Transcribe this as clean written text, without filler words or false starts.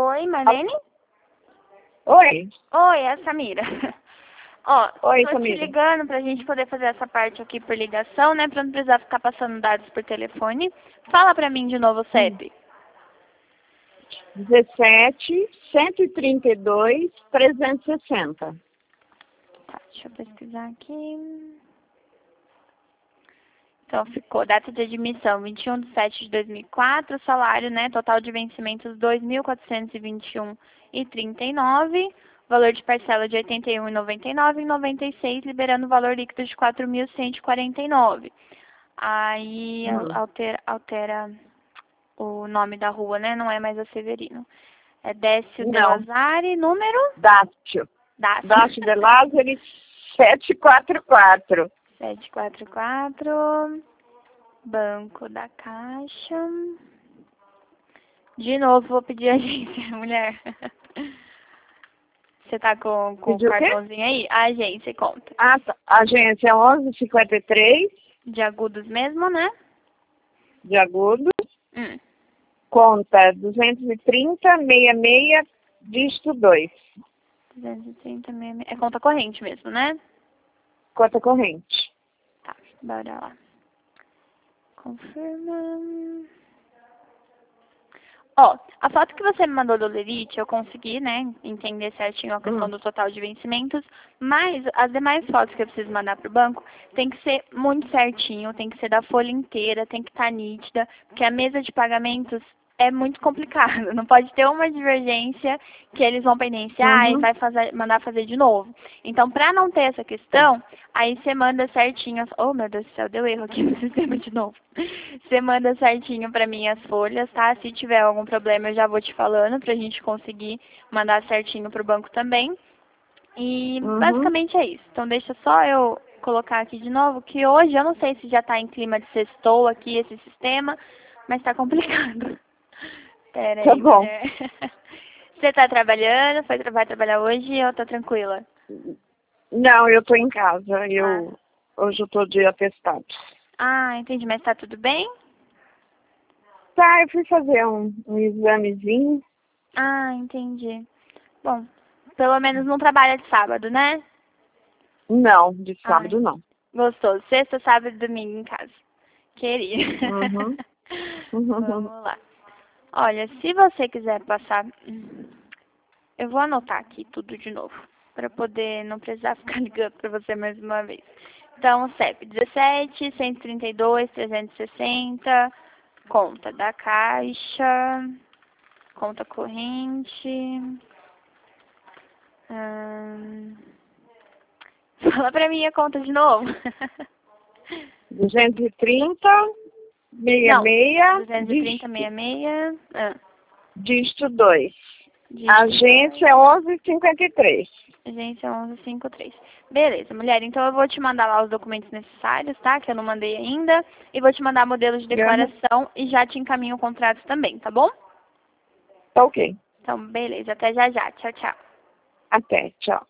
Oi, Marlene? Oi. Oi, é a Samira. Ó, Oi, tô Samira. te ligando pra gente poder fazer essa parte aqui por ligação, né? Pra não precisar ficar passando dados por telefone. Fala pra mim de novo o CEP. 17, 132, 360. Tá, deixa eu pesquisar aqui. Então, ficou data de admissão 21/7/2004, salário, né, total de vencimentos 2.421,39, valor de parcela de 81,99 e 96, liberando o valor líquido de 4.149. Aí altera o nome da rua, né, não é mais a Severino. É Décio de Lazari, número? Dácio de Lázari, 744. 744, Banco da Caixa. De novo, vou pedir a agência, mulher. Você tá com o cartãozinho aí? A agência, conta. Ah, tá. Agência 1153. De agudos mesmo, né? De agudo. Conta 230-66, dígito 2. 230, é conta corrente mesmo, né? Conta corrente. Tá, bora lá. Confirma. Ó, a foto que você me mandou do Lerite, eu consegui, né, entender certinho a questão do total de vencimentos, mas as demais fotos que eu preciso mandar pro banco tem que ser muito certinho, tem que ser da folha inteira, tem que estar nítida, porque a mesa de pagamentos é muito complicado. Não pode ter uma divergência que eles vão pendenciar e vai mandar fazer de novo. Então, para não ter essa questão, aí você manda certinho. Oh, meu Deus do céu, deu erro aqui no sistema de novo. Você manda certinho para mim as folhas, tá? Se tiver algum problema, eu já vou te falando pra gente conseguir mandar certinho pro banco também. E basicamente é isso. Então, deixa só eu colocar aqui de novo, que hoje eu não sei se já tá em clima de sextou aqui esse sistema, mas tá complicado. Pera aí, Tá bom. Você tá trabalhando? Vai trabalhar hoje ou tá tranquila? Não, eu tô em casa. Hoje eu tô de atestado. Ah, entendi. Mas tá tudo bem? Tá, eu fui fazer um examezinho. Ah, entendi. Bom, pelo menos não trabalha de sábado, né? Não, de sábado não. Gostoso. Sexta, sábado e domingo em casa. Queria. Vamos lá. Olha, se você quiser passar... Eu vou anotar aqui tudo de novo, para poder não precisar ficar ligando para você mais uma vez. Então, CEP 17, 132, 360, conta da Caixa, conta corrente. Fala para mim a conta de novo. 230, 66, 230, 66. dígito 2. Agência 1153. Agência 1153. Beleza, mulher. Então eu vou te mandar lá os documentos necessários, tá? Que eu não mandei ainda. E vou te mandar modelo de declaração e já te encaminho o contrato também, tá bom? Tá ok. Então, beleza. Até já já. Tchau, tchau. Até. Tchau.